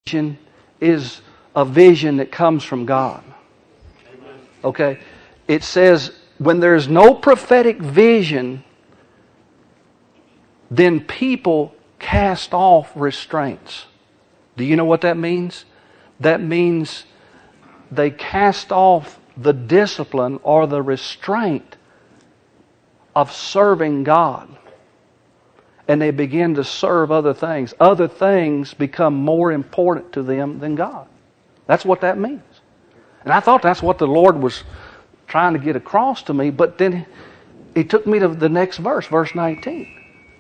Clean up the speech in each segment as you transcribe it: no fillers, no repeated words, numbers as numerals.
vision is a vision that comes from God. Okay? It says, when there's no prophetic vision, then people cast off restraints. Do you know what that means? That means they cast off the discipline or the restraint of serving God. And they begin to serve other things. Other things become more important to them than God. That's what that means. And I thought that's what the Lord was trying to get across to me, but then He took me to the next verse, verse 19.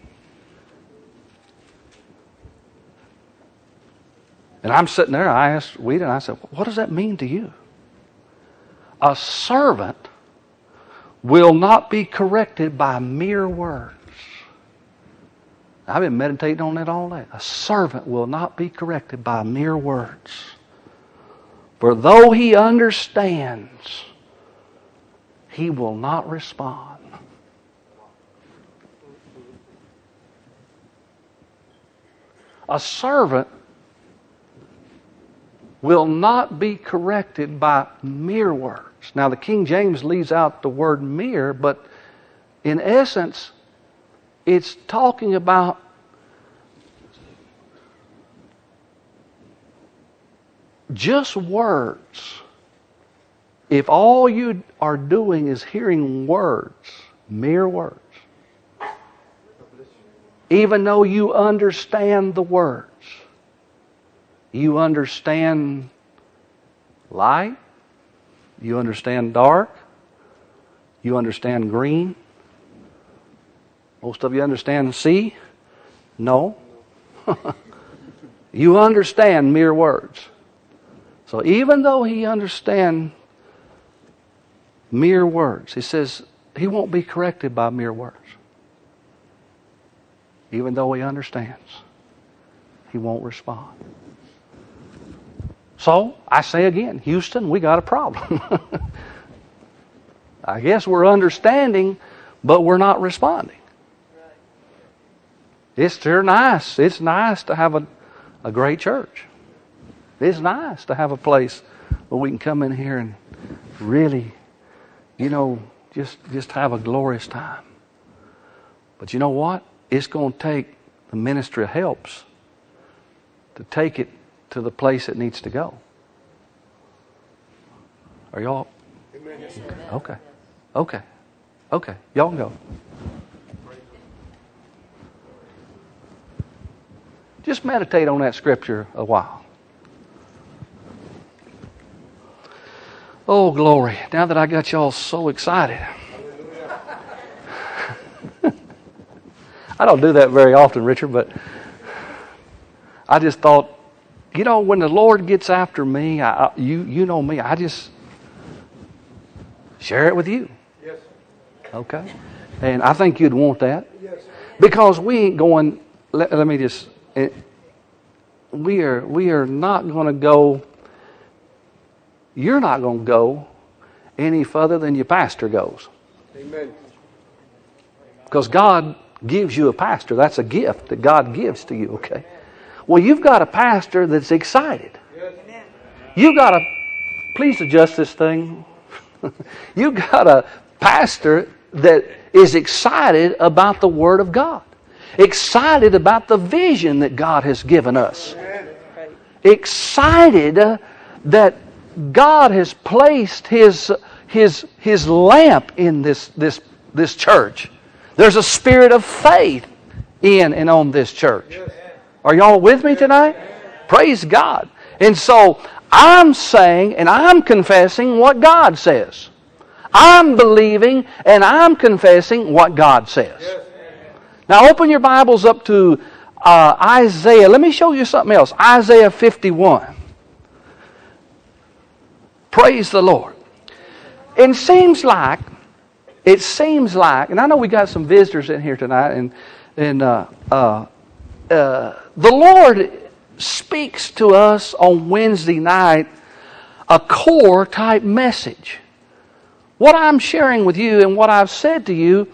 And I'm sitting there, I asked Wheaton, and I said, what does that mean to you? A servant will not be corrected by mere words. I've been meditating on that all day. A servant will not be corrected by mere words. For though he understands, he will not respond. A servant will not be corrected by mere words. Now the King James leaves out the word mere, but in essence, it's talking about just words. If all you are doing is hearing words, mere words, even though you understand the words, you understand light, you understand dark, you understand green. Most of you understand C? No. You understand mere words. So even though he understands mere words, he says he won't be corrected by mere words. Even though he understands, he won't respond. So, I say again, Houston, we got a problem. I guess we're understanding, but we're not responding. It's nice. It's nice to have a great church. It's nice to have a place where we can come in here and really, just have a glorious time. But you know what? It's going to take the ministry of helps to take it to the place it needs to go. Are y'all? Okay. Y'all can go. Just meditate on that scripture a while. Oh, glory. Now that I got y'all so excited. I don't do that very often, Richard, but I just thought, when the Lord gets after me, you know me, I just share it with you. Yes. Okay? And I think you'd want that. Yes. Because we ain't going, let me just, we are not going to go, you're not going to go any further than your pastor goes. Amen. Because God gives you a pastor. That's a gift that God gives to you, okay? Well, you've got a pastor that's excited. Yes. You've got a, please adjust this thing. You've got a pastor that is excited about the Word of God. Excited about the vision that God has given us. Excited that God has placed His lamp in this church. There's a spirit of faith in and on this church. Are y'all with me tonight? Praise God. And so I'm saying and I'm confessing what God says. I'm believing and I'm confessing what God says. Now open your Bibles up to Isaiah. Let me show you something else. Isaiah 51. Praise the Lord. It seems like, and I know we got some visitors in here tonight, and the Lord speaks to us on Wednesday night a core type message. What I'm sharing with you and what I've said to you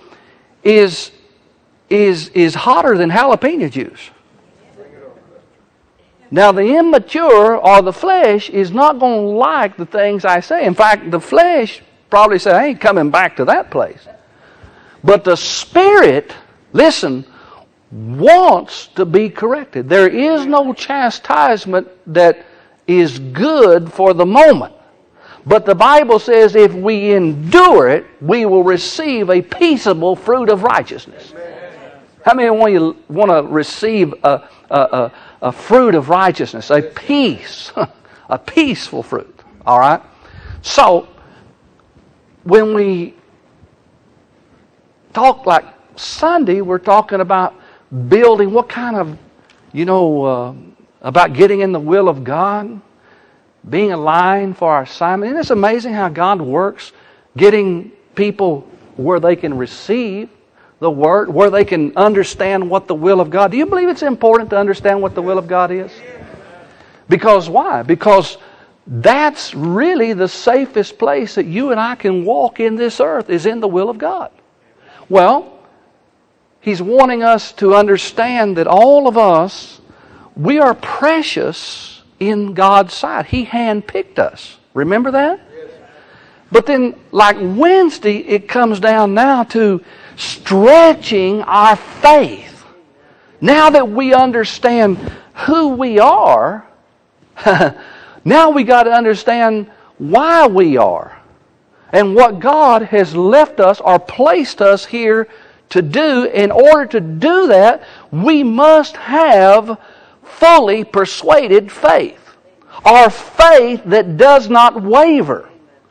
is hotter than jalapeno juice. Now, the immature or the flesh is not going to like the things I say. In fact, the flesh probably say, I ain't coming back to that place. But the Spirit, listen, wants to be corrected. There is no chastisement that is good for the moment. But the Bible says if we endure it, we will receive a peaceable fruit of righteousness. How many of you want to receive a fruit of righteousness, a peace, a peaceful fruit? All right? So, when we talk like Sunday, we're talking about building what kind of, about getting in the will of God, being aligned for our assignment. Isn't it amazing how God works, getting people where they can receive the Word, where they can understand what the will of God. Do you believe it's important to understand what the will of God is? Because why? Because that's really the safest place that you and I can walk in this earth, is in the will of God. Well, He's wanting us to understand that all of us, we are precious in God's sight. He handpicked us. Remember that? But then, like Wednesday, it comes down now to stretching our faith. Now that we understand who we are, now we got to understand why we are and what God has left us or placed us here to do. In order to do that, we must have fully persuaded faith, or faith that does not waver.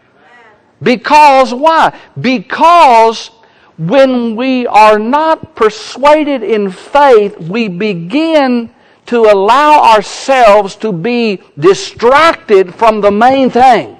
Because why? Because when we are not persuaded in faith, we begin to allow ourselves to be distracted from the main thing.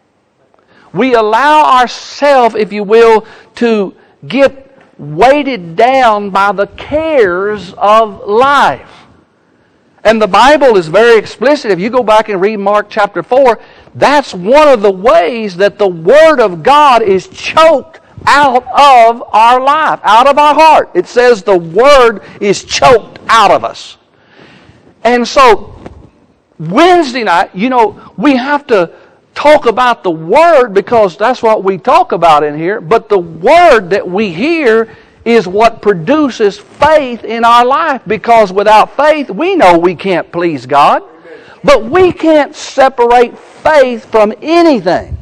We allow ourselves, if you will, to get weighted down by the cares of life. And the Bible is very explicit. If you go back and read Mark chapter 4, that's one of the ways that the Word of God is choked out of our life, out of our heart. It says the Word is choked out of us. And so, Wednesday night, we have to talk about the Word because that's what we talk about in here. But the Word that we hear is what produces faith in our life, because without faith, we know we can't please God. But we can't separate faith from anything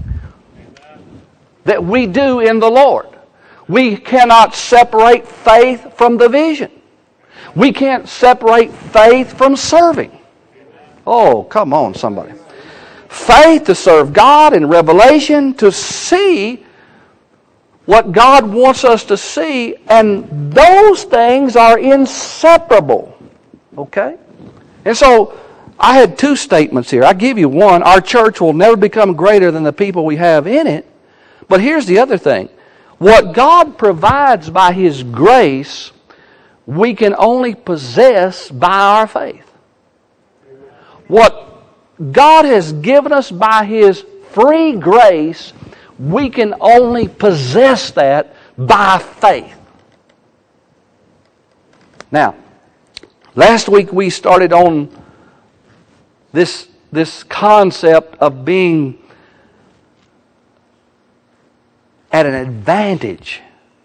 that we do in the Lord. We cannot separate faith from the vision. We can't separate faith from serving. Oh, come on, somebody. Faith to serve God, and revelation to see what God wants us to see, and those things are inseparable. Okay? And so, I had two statements here. I give you one. Our church will never become greater than the people we have in it. But here's the other thing. What God provides by His grace, we can only possess by our faith. What God has given us by His free grace, we can only possess that by faith. Now, last week we started on this concept of being at an advantage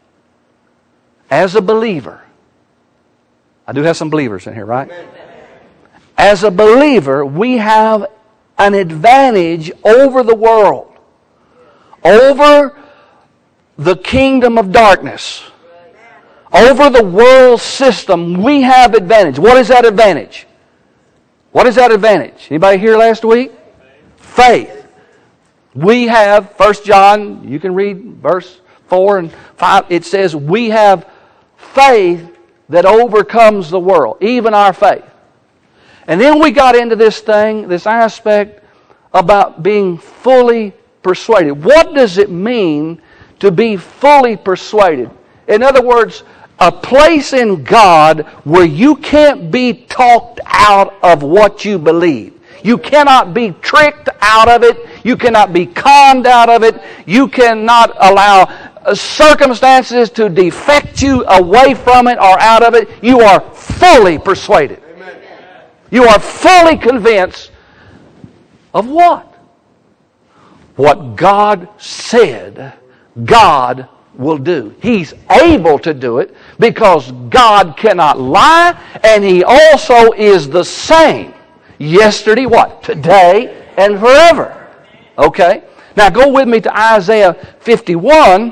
as a believer. I do have some believers in here, right? As a believer, we have an advantage over the world, over the kingdom of darkness, over the world system. We have advantage. What is that advantage? What is that advantage? Anybody here last week? Faith. We have, 1 John, you can read verse 4 and 5. It says we have faith that overcomes the world, even our faith. And then we got into this thing, this aspect about being fully persuaded. What does it mean to be fully persuaded? In other words, a place in God where you can't be talked out of what you believe. You cannot be tricked out of it. You cannot be conned out of it. You cannot allow circumstances to defect you away from it or out of it. You are fully persuaded. You are fully convinced of what? What God said God will do. He's able to do it because God cannot lie, and He also is the same. Yesterday, what? Today, and forever. Okay? Now go with me to Isaiah 51.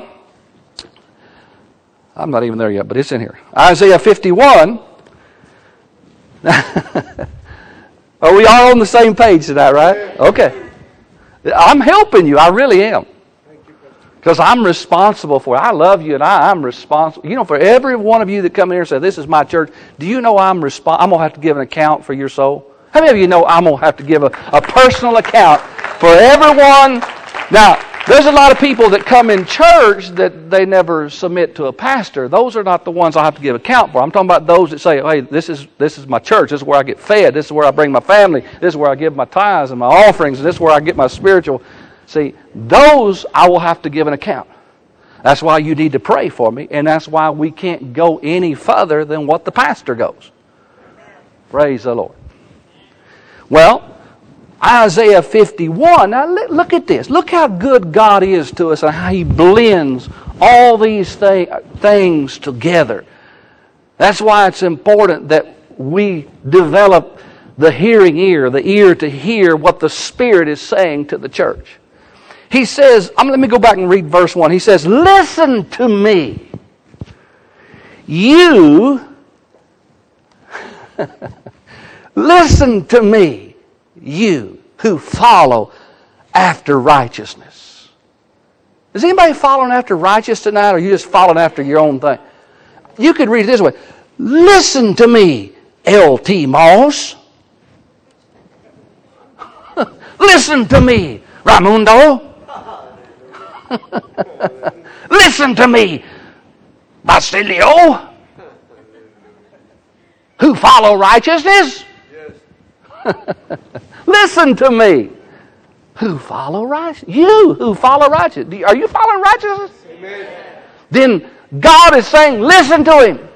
I'm not even there yet, but it's in here. Isaiah 51. Are we all on the same page tonight, right? Okay. I'm helping you. I really am. Because I'm responsible for it. I love you, and I'm responsible. You know, for every one of you that come here and say, this is my church, do you know I'm going to have to give an account for your soul? How many of you know I'm going to have to give a personal account for everyone? Now, there's a lot of people that come in church that they never submit to a pastor. Those are not the ones I have to give account for. I'm talking about those that say, hey, this is my church. This is where I get fed. This is where I bring my family. This is where I give my tithes and my offerings. This is where I get my spiritual. See, those I will have to give an account. That's why you need to pray for me, and that's why we can't go any further than what the pastor goes. Praise the Lord. Well, Isaiah 51, now look at this. Look how good God is to us and how He blends all these things together. That's why it's important that we develop the hearing ear, the ear to hear what the Spirit is saying to the church. He says, let me go back and read verse 1. He says, listen to me, you, listen to me, you who follow after righteousness. Is anybody following after righteousness tonight, or are you just following after your own thing? You could read it this way. Listen to me, L.T. Moss. Listen to me, Raimundo. Listen to me, Basilio, who follow righteousness. Listen to me, who follow righteousness. You who follow righteousness. Are you following righteousness? Amen. Then God is saying, listen to Him.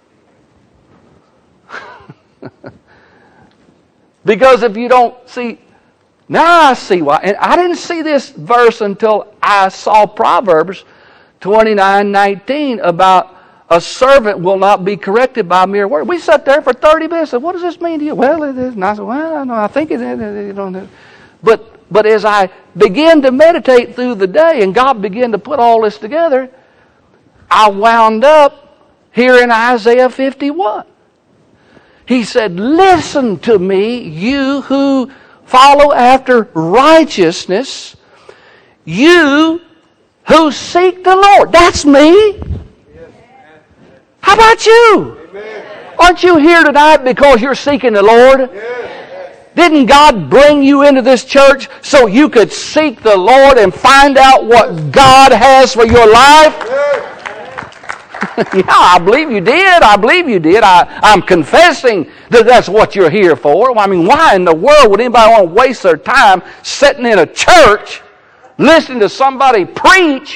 Because if you don't see, now I see why. And I didn't see this verse until I saw Proverbs 29:19 about a servant will not be corrected by mere word. We sat there for 30 minutes and said, what does this mean to you? Well, it is. And I said, well, I think it is. You know, but as I began to meditate through the day and God began to put all this together, I wound up here in Isaiah 51. He said, listen to me, you who follow after righteousness, you who seek the Lord. That's me. How about you? Amen. Aren't you here tonight because you're seeking the Lord? Yes. Didn't God bring you into this church so you could seek the Lord and find out what God has for your life? Yes. Yeah, I believe you did. I believe you did. I'm confessing that that's what you're here for. I mean, why in the world would anybody want to waste their time sitting in a church listening to somebody preach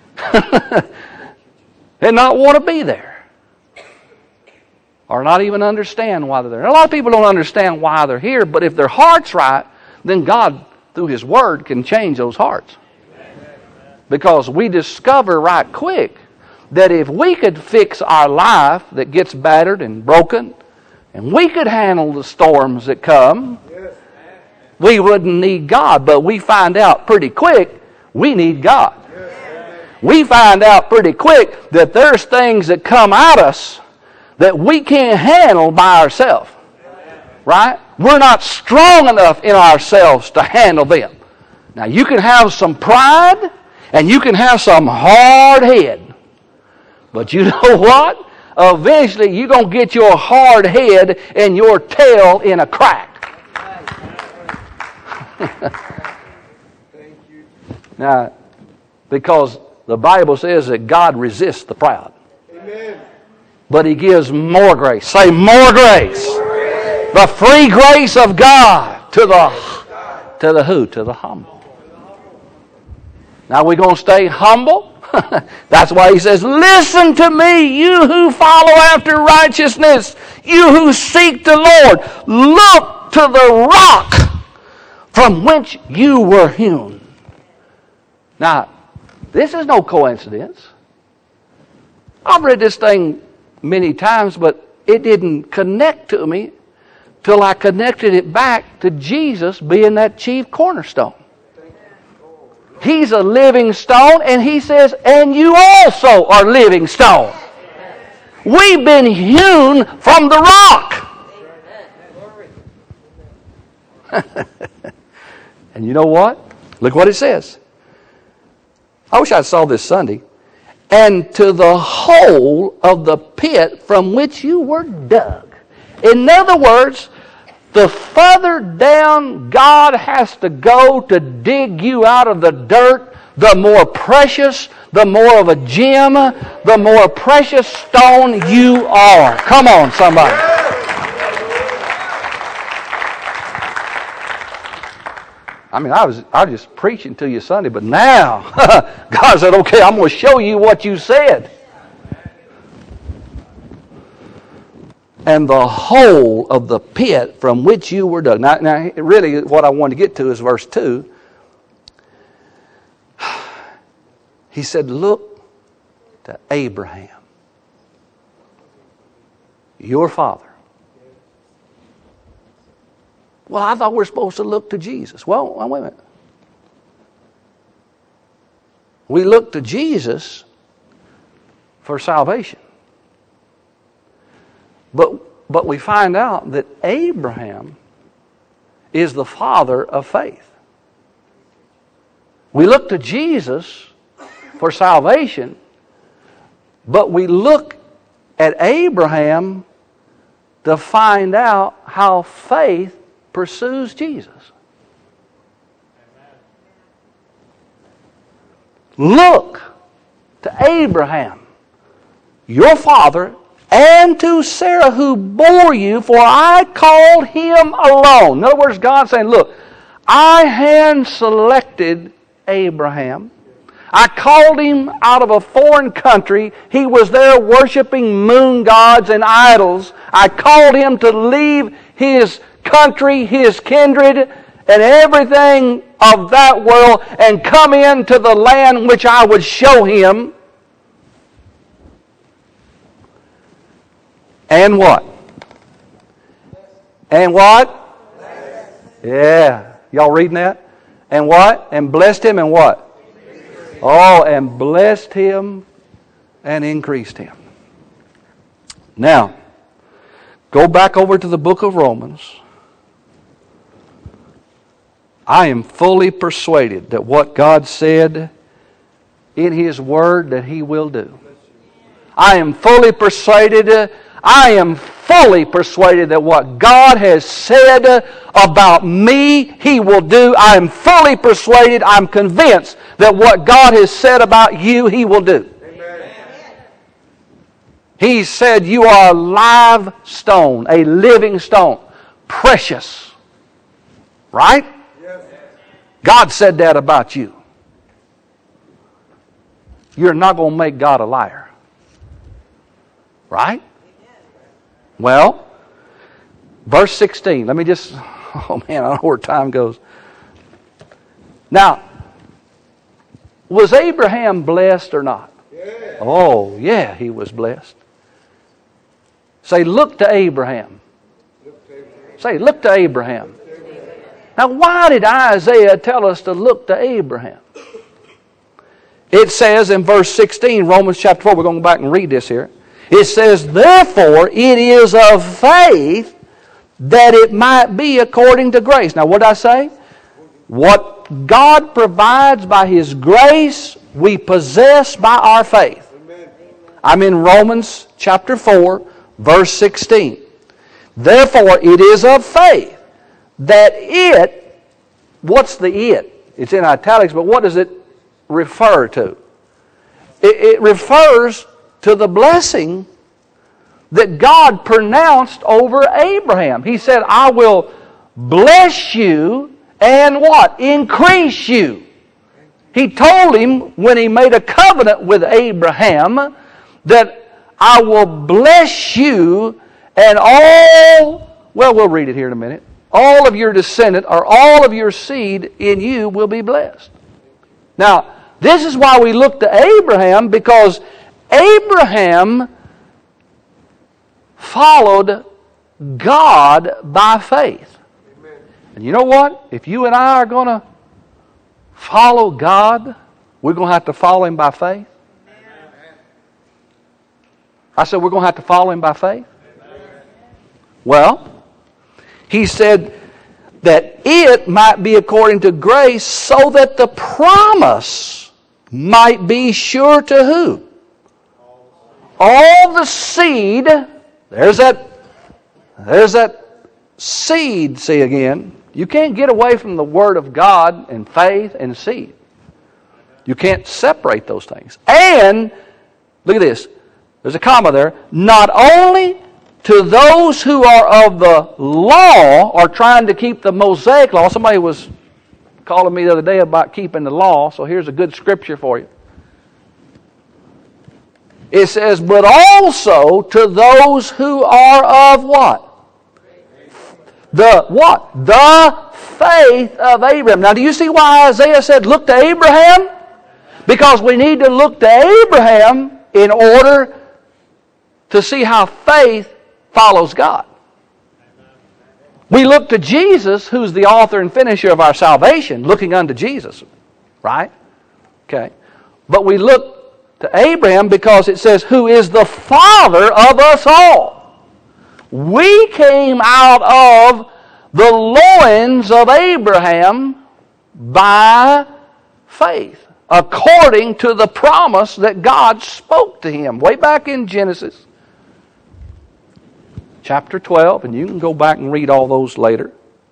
and not want to be there? Or not even understand why they're there. A lot of people don't understand why they're here, but if their heart's right, then God, through His Word, can change those hearts. Because we discover right quick that if we could fix our life that gets battered and broken, and we could handle the storms that come, we wouldn't need God. But we find out pretty quick we need God. We find out pretty quick that there's things that come at us that we can't handle by ourselves. Right? We're not strong enough in ourselves to handle them. Now, you can have some pride and you can have some hard head. But you know what? Eventually, you're going to get your hard head and your tail in a crack. Now, because the Bible says that God resists the proud. Amen. But He gives more grace. Say more grace. The free grace of God to the who? To the humble. Now we're going to stay humble. That's why he says, listen to me, you who follow after righteousness, you who seek the Lord. Look to the rock from which you were hewn. Now, this is no coincidence. I've read this thing many times, but it didn't connect to me till I connected it back to Jesus being that chief cornerstone. He's a living stone, and he says, and you also are living stone. We've been hewn from the rock. And you know what? Look what it says. I wish I saw this Sunday. And to the hole of the pit from which you were dug. In other words, the further down God has to go to dig you out of the dirt, the more precious, the more of a gem, the more precious stone you are. Come on, somebody. I mean, I was just preaching to you Sunday, but now God said, okay, I'm going to show you what you said. And the hole of the pit from which you were dug. Now, really what I want to get to is verse 2. He said, look to Abraham, your father. Well, I thought we were supposed to look to Jesus. Well, wait a minute. We look to Jesus for salvation. But we find out that Abraham is the father of faith. We look to Jesus for salvation, but we look at Abraham to find out how faith pursues Jesus. Look to Abraham, your father, and to Sarah who bore you, for I called him alone. In other words, God's saying, look, I hand-selected Abraham. I called him out of a foreign country. He was there worshiping moon gods and idols. I called him to leave his country, his kindred, and everything of that world and come into the land which I would show him. And what? And what? Yeah. Y'all reading that? And what? And blessed him and what? Oh, and blessed him and increased him. Now, go back over to the book of Romans. I am fully persuaded that what God said in His Word that He will do. I am fully persuaded that what God has said about me, He will do. I am fully persuaded, I'm convinced that what God has said about you, He will do. Amen. He said you are a live stone, a living stone, precious. Right? Yes. God said that about you. You're not going to make God a liar. Right? Well, verse 16. Let me just, oh man, I don't know where time goes. Now, was Abraham blessed or not? Yeah. Oh, yeah, he was blessed. Say, look to Abraham. Say, look to Abraham. Now, why did Isaiah tell us to look to Abraham? It says in verse 16, Romans chapter 4, we're going to go back and read this here. It says, therefore, it is of faith that it might be according to grace. Now, what did I say? What God provides by His grace, we possess by our faith. Amen. I'm in Romans chapter 4, verse 16. Therefore, it is of faith that it, what's the it? It's in italics, but what does it refer to? It refers to the blessing that God pronounced over Abraham. He said, I will bless you and what? Increase you. He told him when he made a covenant with Abraham that I will bless you and we'll read it here in a minute. All of your descendant or all of your seed in you will be blessed. Now, this is why we look to Abraham, because Abraham followed God by faith. Amen. And you know what? If you and I are going to follow God, we're going to have to follow Him by faith. Amen. I said we're going to have to follow Him by faith. Amen. Well, He said that it might be according to grace, so that the promise might be sure to who? All the seed. There's that seed, see again. You can't get away from the Word of God and faith and seed. You can't separate those things. And, look at this. There's a comma there. Not only to those who are of the law or trying to keep the Mosaic law. Somebody was calling me the other day about keeping the law, so here's a good scripture for you. It says, but also to those who are of what? The what? The faith of Abraham. Now, do you see why Isaiah said, look to Abraham? Because we need to look to Abraham in order to see how faith follows God. We look to Jesus, who's the author and finisher of our salvation, looking unto Jesus. Right? Okay. But we look to Abraham because it says, who is the father of us all. We came out of the loins of Abraham by faith, according to the promise that God spoke to him way back in Genesis chapter 12, and you can go back and read all those later.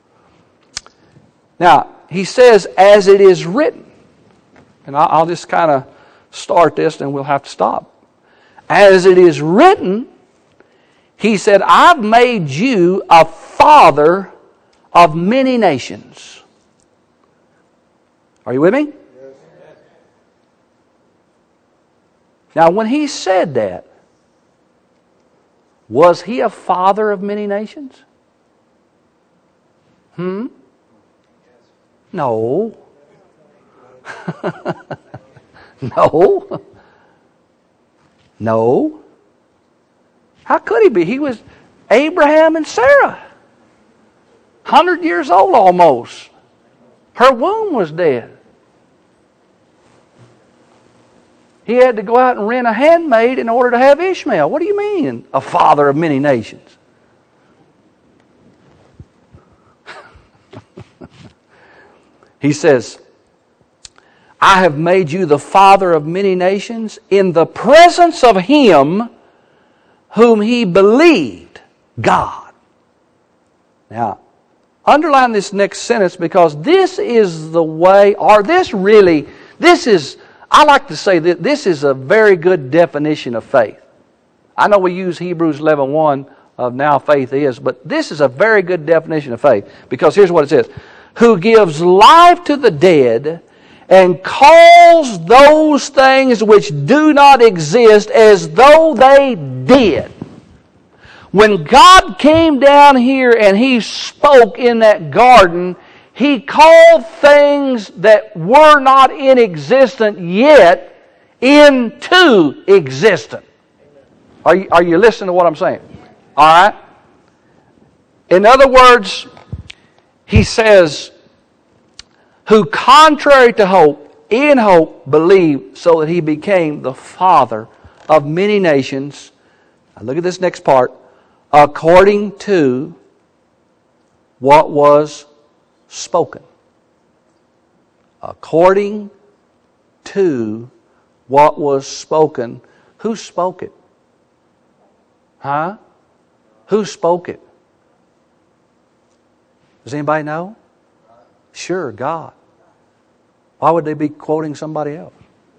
Now, he says, as it is written, and I'll just kind of start this and we'll have to stop. As it is written, he said, I've made you a father of many nations. Are you with me? Yes. Now, when he said that, was he a father of many nations? No. No. No. How could he be? He was Abraham and Sarah. 100 years old almost. Her womb was dead. He had to go out and rent a handmaid in order to have Ishmael. What do you mean, a father of many nations? He says, I have made you the father of many nations in the presence of him whom he believed, God. Now, underline this next sentence, because this is the way, or I like to say that this is a very good definition of faith. I know we use Hebrews 11:1 of now faith is, but this is a very good definition of faith, because here's what it says. Who gives life to the dead and calls those things which do not exist as though they did. When God came down here and He spoke in that garden, He called things that were not in existence yet into existence. Are you listening to what I'm saying? All right? In other words, He says, who contrary to hope, in hope, believed, so that He became the father of many nations. Now look at this next part. According to what was spoken. According to what was spoken. Who spoke it? Huh? Who spoke it? Does anybody know? Sure, God. Why would they be quoting somebody else?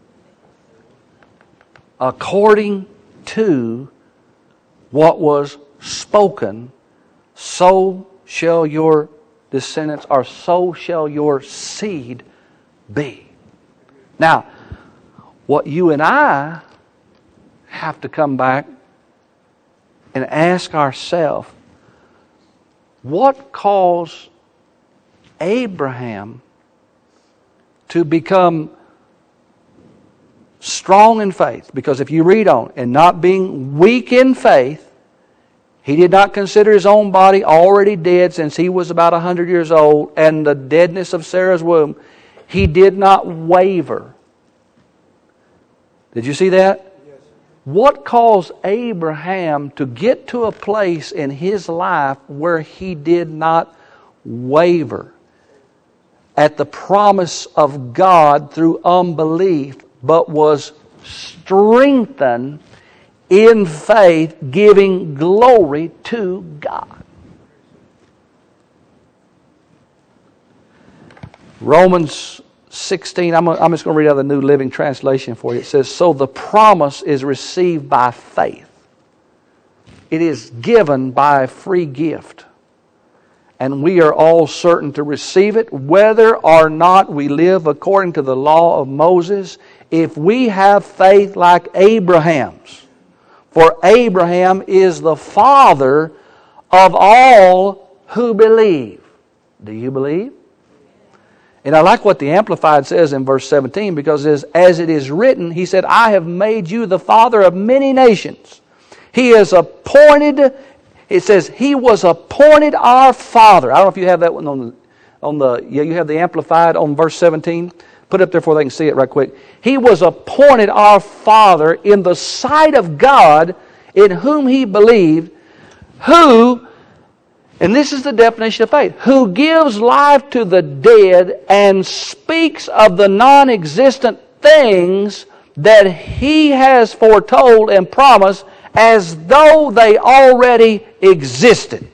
According to what was spoken, so shall your descendants, or so shall your seed be. Now, what you and I have to come back and ask ourselves, what caused Abraham to become strong in faith? Because if you read on, and not being weak in faith, he did not consider his own body already dead since he was about 100 years old, and the deadness of Sarah's womb. He did not waver. Did you see that? Yes. What caused Abraham to get to a place in his life where he did not waver at the promise of God through unbelief, but was strengthened in faith, giving glory to God? Romans 16, I'm just going to read out of the New Living Translation for you. It says, so the promise is received by faith. It is given by a free gift. And we are all certain to receive it, whether or not we live according to the law of Moses, if we have faith like Abraham's. For Abraham is the father of all who believe. Do you believe? And I like what the Amplified says in verse 17, because it says, as it is written, he said, I have made you the father of many nations. He is appointed, it says, he was appointed our father. I don't know if you have that one you have the Amplified on verse 17. Put it up there before they can see it right quick. He was appointed our father in the sight of God, in whom he believed, who, and this is the definition of faith, who gives life to the dead and speaks of the non-existent things that he has foretold and promised as though they already existed.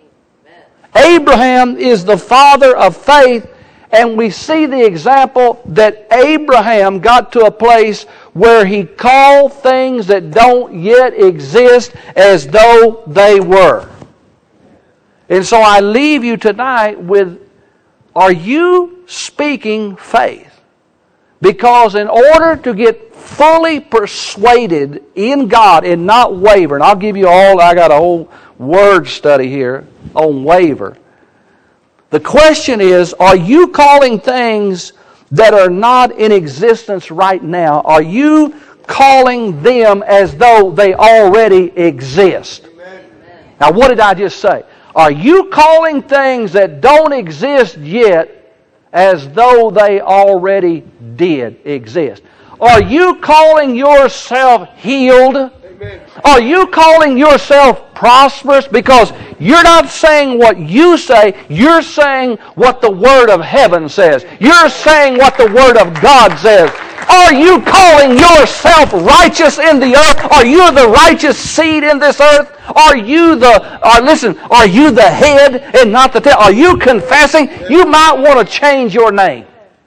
Abraham is the father of faith, and we see the example that Abraham got to a place where he called things that don't yet exist as though they were. And so I leave you tonight with, are you speaking faith? Because in order to get fully persuaded in God and not waver, and I'll give you I got a whole word study here on waver. The question is, are you calling things that are not in existence right now, are you calling them as though they already exist? Amen. Now, what did I just say? Are you calling things that don't exist yet as though they already did exist? Are you calling yourself healed? Amen. Are you calling yourself prosperous? Because you're not saying what you say, you're saying what the Word of heaven says. You're saying what the Word of God says. Are you calling yourself righteous in the earth? Are you the righteous seed in this earth? Are you are you the head and not the tail? Are you confessing? You might want to change your name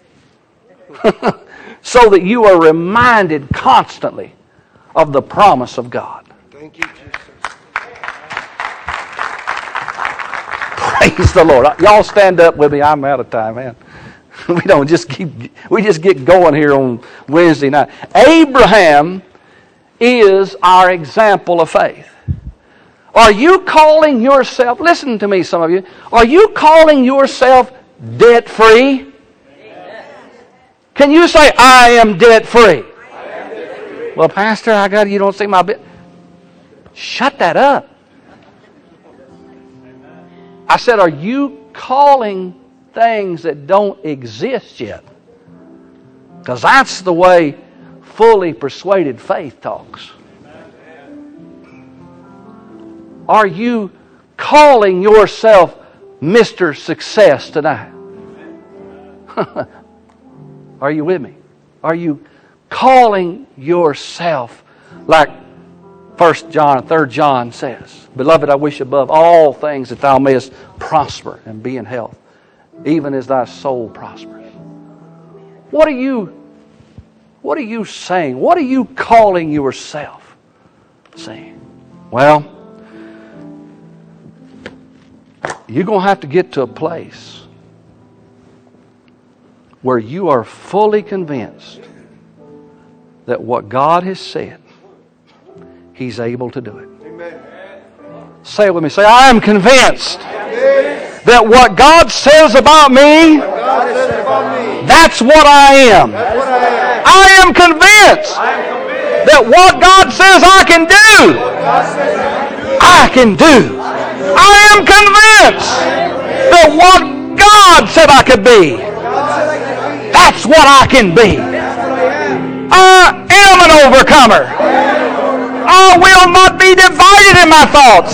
so that you are reminded constantly of the promise of God. Thank you, Jesus. Praise the Lord. Y'all stand up with me. I'm out of time, man. We just get going here on Wednesday night. Abraham is our example of faith. Are you calling yourself, listen to me, some of you, are you calling yourself debt-free? Can you say, I am debt-free? Well, Pastor, you don't see my bit. Shut that up. I said, are you calling things that don't exist yet? Because that's the way fully persuaded faith talks. Are you calling yourself Mr. Success tonight? Are you with me? Are you calling yourself like 1 John, 3 John says, Beloved, I wish above all things that thou mayest prosper and be in health, even as thy soul prospers. What are you saying? What are you calling yourself saying? Well, you're going to have to get to a place where you are fully convinced that what God has said, He's able to do it. Say it with me. Say, I am convinced that what God says about me, that's what I am. I am convinced that what God says I can do, I can do. I am convinced that what God said I could be, that's what I can be. I am an overcomer. I will not be divided in my thoughts.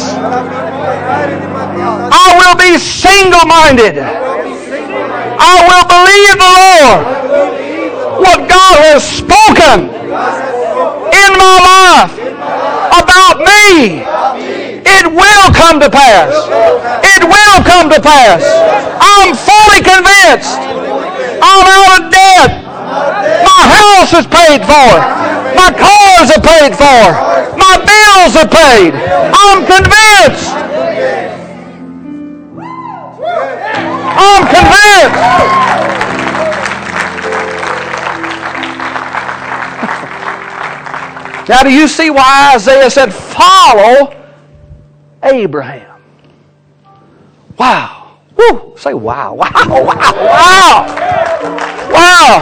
I will be single-minded. I will believe the Lord. What God has spoken in my life about me, it will come to pass. It will come to pass. I'm fully convinced. I'm out of debt. My house is paid for. My cars are paid for. My bills are paid. I'm convinced. I'm convinced. Now, do you see why Isaiah said, follow Abraham? Wow. Woo. Say wow. Wow. Wow. Wow. Wow.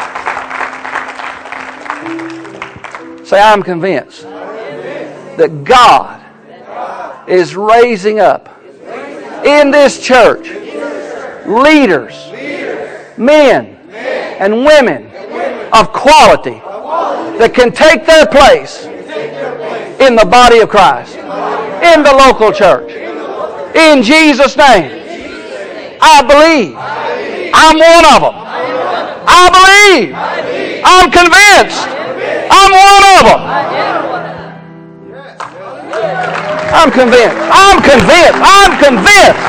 Say, I'm convinced that God is raising up in this church leaders, men and women of quality that can take their place in the body of Christ, in the local church. In Jesus' name. I believe. I'm one of them. I believe. I'm convinced. I'm one of them. I'm convinced. I'm convinced. I'm convinced.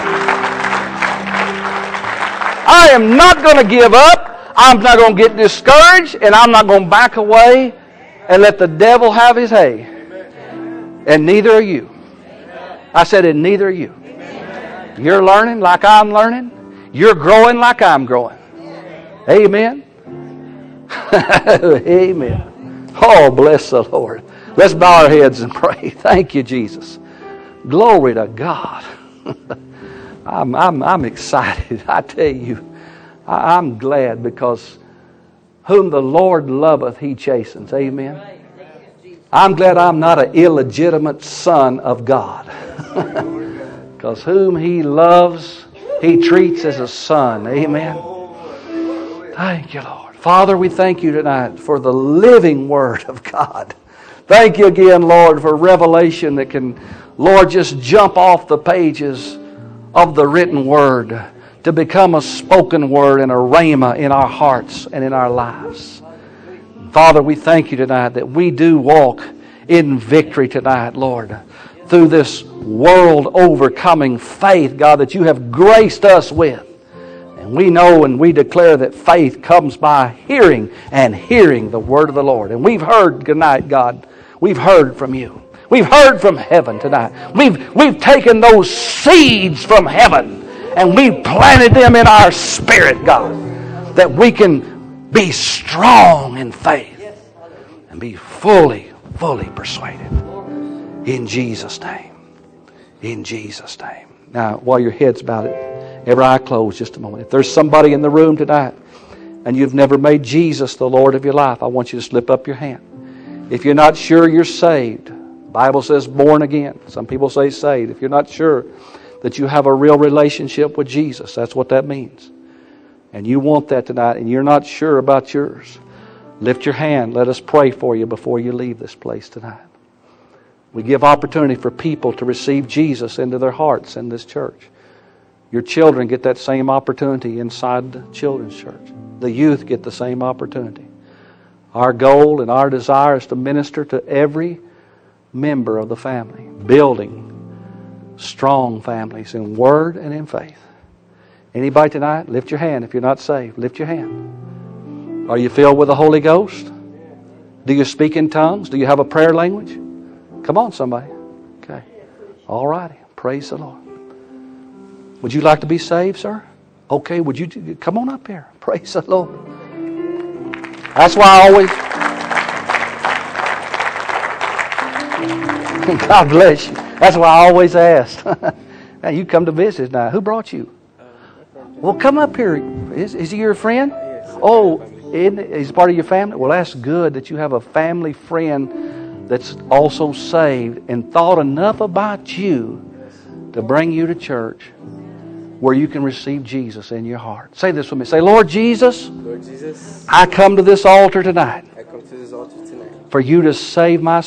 I am not going to give up. I'm not going to get discouraged, and I'm not going to back away and let the devil have his hay. And neither are you. I said, and neither are you. You're learning like I'm learning. You're growing like I'm growing. Amen. Amen. Oh, bless the Lord. Let's bow our heads and pray. Thank you, Jesus. Glory to God. I'm excited. I tell you, I'm glad because whom the Lord loveth, He chastens. Amen. I'm glad I'm not an illegitimate son of God. Because whom He loves, He treats as a son. Amen. Thank you, Lord. Father, we thank you tonight for the living Word of God. Thank you again, Lord, for revelation that can, Lord, just jump off the pages of the written Word to become a spoken word and a rhema in our hearts and in our lives. Father, we thank you tonight that we do walk in victory tonight, Lord, through this world overcoming faith, God, that you have graced us with. And we know and we declare that faith comes by hearing and hearing the word of the Lord. And we've heard tonight, God, we've heard from you. We've heard from heaven tonight. We've taken those seeds from heaven and we've planted them in our spirit, God, that we can be strong in faith and be fully persuaded. In Jesus' name. In Jesus' name. Now, while your head's bowed, every eye closed just a moment. If there's somebody in the room tonight and you've never made Jesus the Lord of your life, I want you to slip up your hand. If you're not sure you're saved, the Bible says born again. Some people say saved. If you're not sure that you have a real relationship with Jesus, that's what that means. And you want that tonight and you're not sure about yours, lift your hand. Let us pray for you before you leave this place tonight. We give opportunity for people to receive Jesus into their hearts in this church. Your children get that same opportunity inside the children's church. The youth get the same opportunity. Our goal and our desire is to minister to every member of the family, building strong families in word and in faith. Anybody tonight, lift your hand. If you're not saved, lift your hand. Are you filled with the Holy Ghost? Do you speak in tongues? Do you have a prayer language? Come on, somebody. Okay. All righty. Praise the Lord. Would you like to be saved, sir? Okay, would you come on up here? Praise the Lord. That's why I always... God bless you. That's why I always ask. Now you come to visit now. Who brought you? Well, come up here. Is he your friend? Oh, he's part of your family? Well, that's good that you have a family friend that's also saved and thought enough about you to bring you to church where you can receive Jesus in your heart. Say this with me. Say, Lord Jesus, Lord Jesus, I come to this altar tonight I come to this altar tonight for you to save my